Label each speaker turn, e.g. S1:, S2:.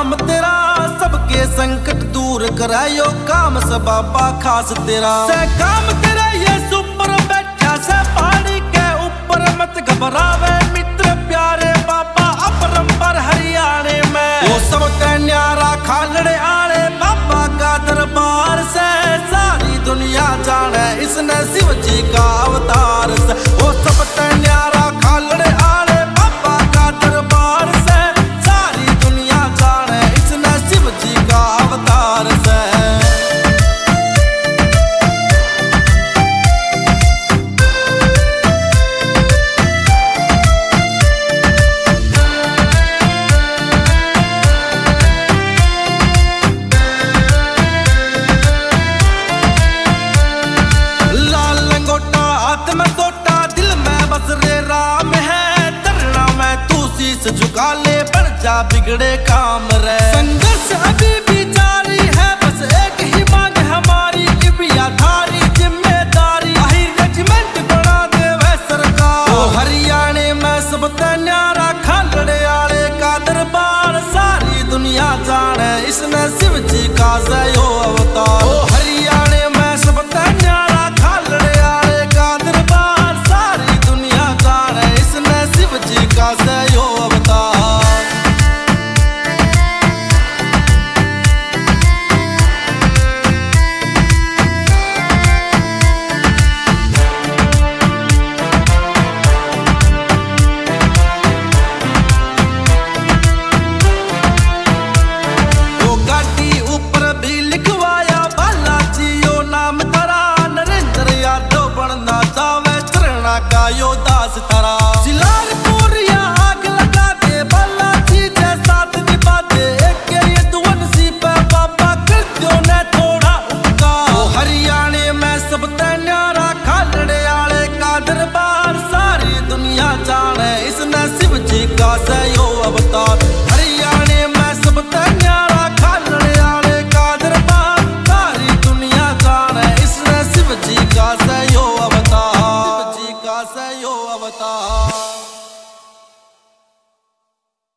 S1: नाम तेरा सबके संकट दूर करायो, काम से बाबा खास तेरा से काम तेरा ये सुपर बैठा से पहाड़ी के ऊपर। मत घबरावे मित्र प्यारे बाबा अपरंपर हरियाणे में। वो सब न्यारा खालड़े आले बाबा का दरबार से सारी दुनिया जाने इसने शिव जी का अवतार से। वो सब न्यारा खालड़े आले बाबा का दरबार से सारी दुनिया जाने इसने शिव जी का अवतार से। झुका ले बढ़ जा बिगड़े काम रे। संघर्ष अभी भी जारी है, बस एक ही मांग हमारी धारी जिम्मेदारी। रेजिमेंट बना दे वह सरकार। ओ हरियाणे में सब न्यारा खालड़े आले का दरबार सारी दुनिया जाने इसने शिव जी का जयो अवतार। ओ हरियाणे में सब न्यारा खालड़े आले का दरबार सारी दुनिया जाने इसने शिव जी का जयो अवतार। यो दास तारा जिलालपुर या आग लगा दे बालाजी जैसा दिबा दे। एक ये दुवन सी पे बाबा कर दो ने थोड़ा उपकार। ओ हरियाणे में सब न्यारा खालड़े आले का दरबार सारी दुनिया जाने इसने शिव जी का जयो अवतार।